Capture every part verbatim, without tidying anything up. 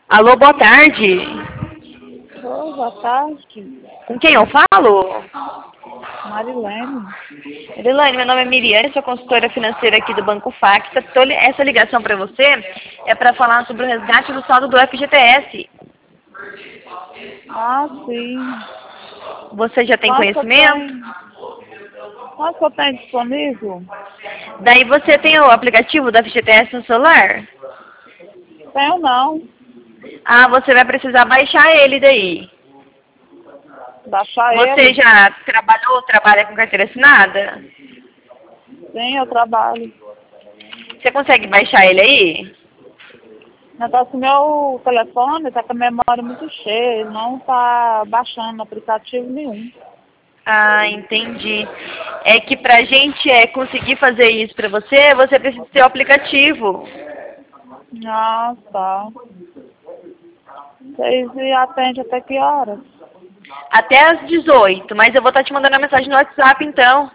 Alô, boa tarde. Oi, boa tarde. Com quem eu falo? Marilene. Marilene, meu nome é Miriane, sou consultora financeira aqui do Banco Facta. Tô li- Essa ligação para você é para falar sobre o resgate do saldo do F G T S. Ah, sim. Você já tem Quanto conhecimento? tem? Quanto tem disponível? Daí você tem o aplicativo do F G T S no celular? Tenho não. Ah, você vai precisar baixar ele daí. Baixar Você ele? já trabalhou ou trabalha com carteira assinada? Sim, eu trabalho. Você consegue baixar ele aí? Negócio meu telefone tá com a memória muito cheia, ele não tá baixando aplicativo nenhum. Ah, entendi. É que pra gente é, conseguir fazer isso pra você, você precisa ter o aplicativo. Ah, tá. Vocês e atende até que horas? Até às dezoito, mas eu vou estar te mandando a mensagem no WhatsApp então.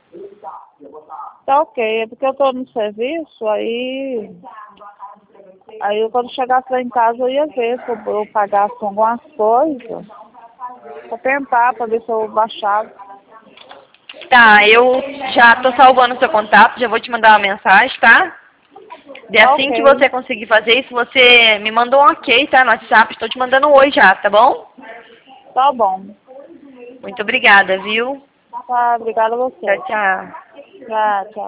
Tá ok, é porque eu tô no serviço, aí... Aí eu, quando chegasse lá em casa eu ia ver se eu, eu pagasse algumas coisas. Pra tentar, pra ver se eu baixava. Tá, eu já tô salvando o seu contato, já vou te mandar uma mensagem, tá? E Tá assim que ok. você conseguir fazer isso, você me manda um ok, tá? No WhatsApp, estou te mandando um oi já, tá bom? Tá bom. Muito obrigada, viu? Tá, obrigada a Tchau, você. tchau. Tchau, tchau.